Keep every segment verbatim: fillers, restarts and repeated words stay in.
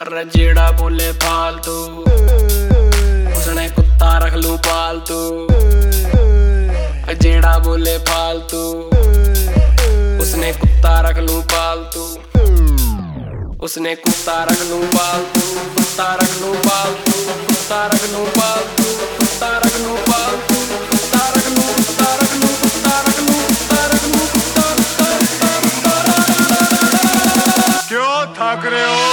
अरे जेड़ा बोले फालतू उसने कुत्ता रख लूं पालतू। जेड़ा बोले फालतू उसने कुत्ता रख लूं पालतू। उसने कुत्ता रख लूं पालतू, कुत्ता रख लूं पालतू, कुत्ता रख लूं पालतू, कुत्ता रख लूं पालतू, कुत्ता रख लूं, कुत्ता रख लूं, कुत्ता रख लूं, कुत्ता रख लूं, कुत्ता कुत्ता। क्यों थक रहे हो?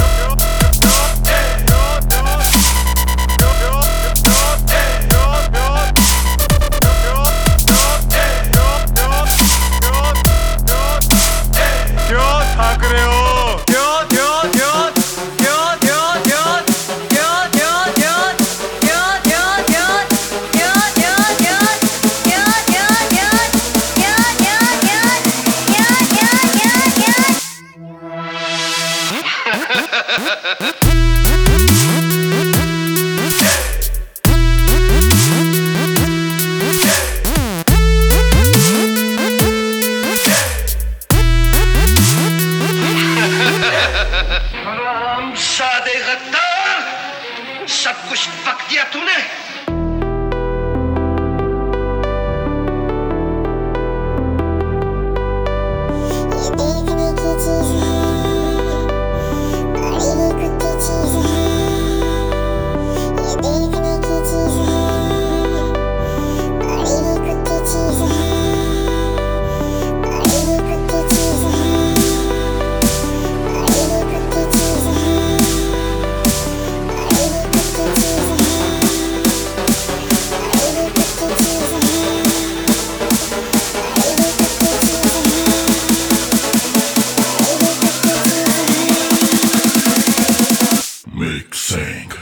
सादे गद्दार, सब कुछ फक दिया तूने। Mixing.